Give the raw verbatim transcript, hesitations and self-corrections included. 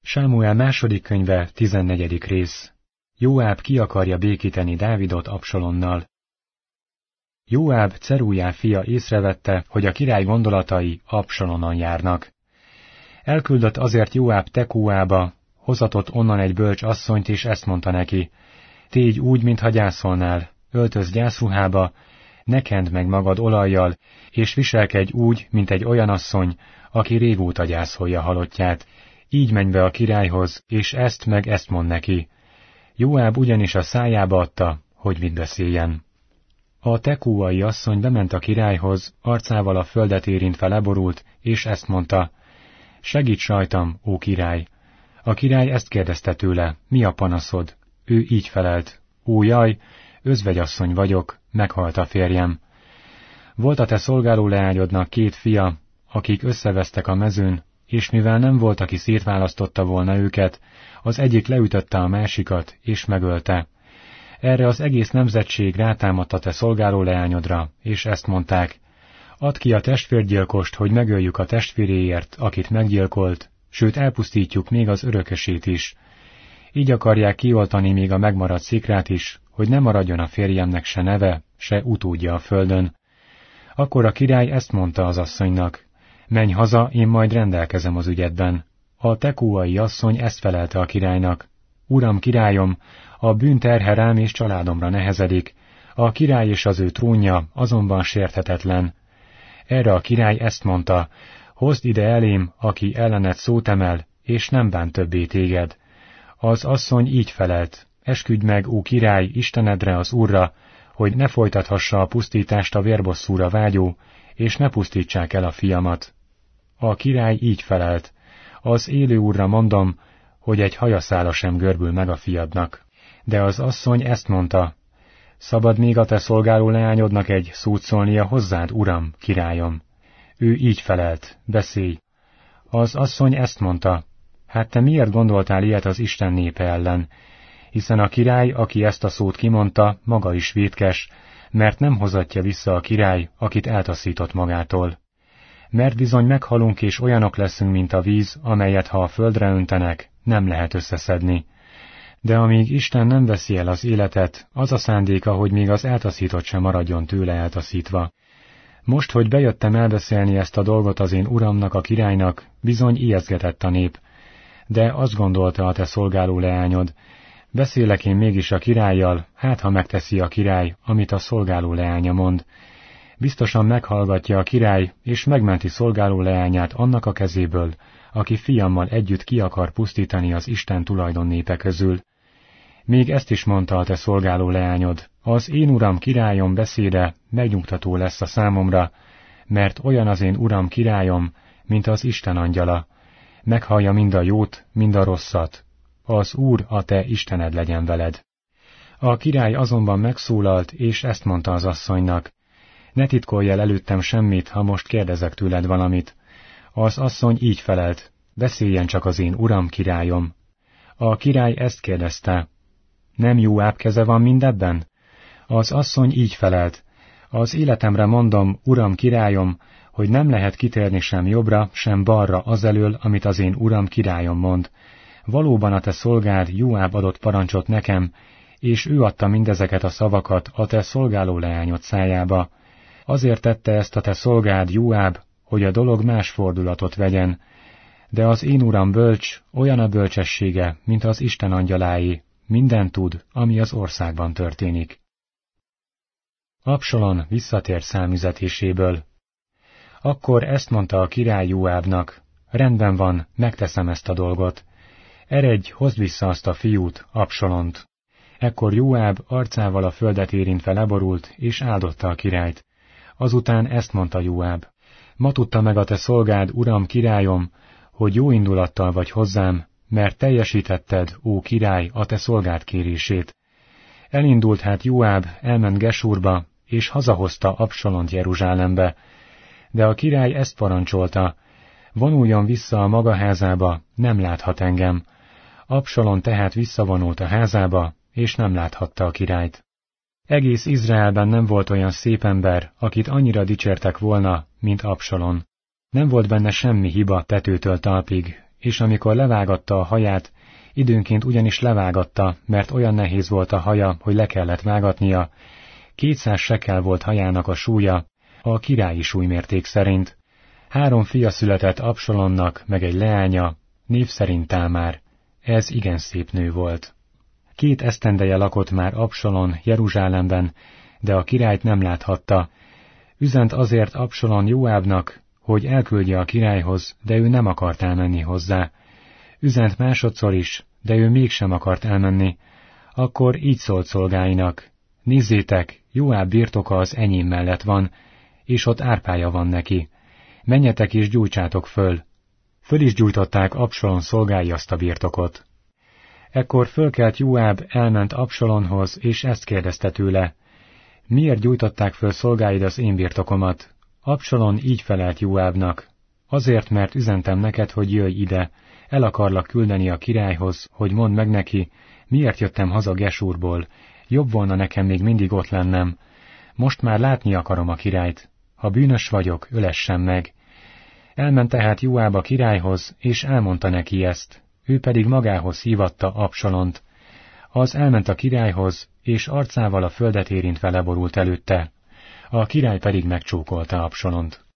Sámuel második könyve, tizennegyedik rész. Jóáb ki akarja békíteni Dávidot Absalonnal. Jóáb, Cerújá fia észrevette, hogy a király gondolatai Absalonon járnak. Elküldött azért Jóáb Tekúába, hozatott onnan egy bölcs asszonyt, és ezt mondta neki: tégy úgy, mintha gyászolnál, öltöz gyászruhába, ne kend meg magad olajjal, és viselkedj úgy, mint egy olyan asszony, aki régóta gyászolja halottját. Így menj be a királyhoz, és ezt meg ezt mond neki. Jóáb ugyanis a szájába adta, hogy mit beszéljen. A tekúai asszony bement a királyhoz, arcával a földet érintve leborult, és ezt mondta: segíts rajtam, ó király! A király ezt kérdezte tőle: mi a panaszod? Ő így felelt: ó jaj, özvegyasszony vagyok, meghalt a férjem. Volt a te szolgáló leányodnak két fia, akik összevesztek a mezőn, és mivel nem volt, aki szétválasztotta volna őket, az egyik leütötte a másikat, és megölte. Erre az egész nemzetség rátámadt a te szolgáló leányodra, és ezt mondták: add ki a testvérgyilkost, hogy megöljük a testvéréért, akit meggyilkolt, sőt elpusztítjuk még az örökösét is. Így akarják kioltani még a megmaradt szikrát is, hogy ne maradjon a férjemnek se neve, se utódja a földön. Akkor a király ezt mondta az asszonynak: menj haza, én majd rendelkezem az ügyedben. A tekúai asszony ezt felelte a királynak: uram, királyom, a bűn terhe rám és családomra nehezedik, a király és az ő trónja azonban sérthetetlen. Erre a király ezt mondta: hozd ide elém, aki ellened szót emel, és nem bánt többé téged. Az asszony így felelt: esküdj meg, ó király, Istenedre, az Úrra, hogy ne folytathassa a pusztítást a vérbosszúra vágyó, és ne pusztítsák el a fiamat. A király így felelt: az élő Úrra mondom, hogy egy hajaszála sem görbül meg a fiadnak. De az asszony ezt mondta: szabad még a te szolgáló leányodnak egy szót szólnia hozzád, uram, királyom? Ő így felelt: beszélj. Az asszony ezt mondta: hát te miért gondoltál ilyet az Isten népe ellen? Hiszen a király, aki ezt a szót kimondta, maga is vétkes, mert nem hozatja vissza a király, akit eltaszított magától. Mert bizony meghalunk, és olyanok leszünk, mint a víz, amelyet, ha a földre öntenek, nem lehet összeszedni. De amíg Isten nem veszi el az életet, az a szándéka, hogy még az eltaszított sem maradjon tőle eltaszítva. Most, hogy bejöttem elbeszélni ezt a dolgot az én uramnak, a királynak, bizony ijeszgetett a nép. De azt gondolta a te szolgáló leányod: beszélek én mégis a királlyal, hát ha megteszi a király, amit a szolgáló leánya mond. Biztosan meghallgatja a király, és megmenti szolgáló leányát annak a kezéből, aki fiammal együtt ki akar pusztítani az Isten tulajdon népe közül. Még ezt is mondta a te szolgáló leányod: az én uram királyom beszéde megnyugtató lesz a számomra, mert olyan az én uram királyom, mint az Isten angyala. Meghallja mind a jót, mind a rosszat. Az Úr, a te Istened legyen veled. A király azonban megszólalt, és ezt mondta az asszonynak: ne titkolj el előttem semmit, ha most kérdezek tőled valamit. Az asszony így felelt: beszéljen csak az én uram, királyom. A király ezt kérdezte: nem Jóáb keze van mindebben? Az asszony így felelt: az életemre mondom, uram, királyom, hogy nem lehet kitérni sem jobbra, sem balra azelől, amit az én uram, királyom mond. Valóban a te szolgád Jóáb adott parancsot nekem, és ő adta mindezeket a szavakat a te szolgáló leányod szájába. Azért tette ezt a te szolgád Jóáb, hogy a dolog más fordulatot vegyen. De az én uram bölcs, olyan a bölcsessége, mint az Isten angyaláé, minden tud, ami az országban történik. Absalon visszatért számüzetéséből. Akkor ezt mondta a király Jóábnak: rendben van, megteszem ezt a dolgot. Eredj, hozd vissza azt a fiút, Absalont. Ekkor Jóáb arcával a földet érintve leborult, és áldotta a királyt. Azután ezt mondta Jóáb: ma tudta meg a te szolgád, uram, királyom, hogy jó indulattal vagy hozzám, mert teljesítetted, ó király, a te szolgád kérését. Elindult hát Jóáb, elment Gesurba, és hazahozta Absalont Jeruzsálembe. De a király ezt parancsolta: vonuljon vissza a maga házába, nem láthat engem. Absalon tehát visszavonult a házába, és nem láthatta a királyt. Egész Izraelben nem volt olyan szép ember, akit annyira dicsértek volna, mint Absalon. Nem volt benne semmi hiba tetőtől talpig, és amikor levágatta a haját, időnként ugyanis levágatta, mert olyan nehéz volt a haja, hogy le kellett vágatnia, kétszáz sekel volt hajának a súlya, a királyi súlymérték szerint. Három fia született Absalomnak, meg egy leánya, név szerint Támár. Ez igen szép nő volt. Két esztendeje lakott már Absalom Jeruzsálemben, de a királyt nem láthatta. Üzent azért Absalom Jóábnak, hogy elküldje a királyhoz, de ő nem akart elmenni hozzá. Üzent másodszor is, de ő mégsem akart elmenni. Akkor így szólt szolgáinak: nézzétek, Jóáb birtoka az enyém mellett van, és ott árpája van neki. Menjetek és gyújtsátok föl. Föl is gyújtották Absalom szolgái azt a birtokot. Ekkor fölkelt Jóáb, elment Absalomhoz, és ezt kérdezte tőle: miért gyújtották föl szolgáid az én birtokomat? Absalom így felelt Jóábnak: azért, mert üzentem neked, hogy jöjj ide, el akarlak küldeni a királyhoz, hogy mondd meg neki, miért jöttem haza Gesúrból, jobb volna nekem még mindig ott lennem. Most már látni akarom a királyt. Ha bűnös vagyok, ölessen meg. Elment tehát Jóáb a királyhoz, és elmondta neki ezt. Ő pedig magához hívatta Absalont. Az elment a királyhoz, és arcával a földet érintve leborult előtte. A király pedig megcsókolta Absalont.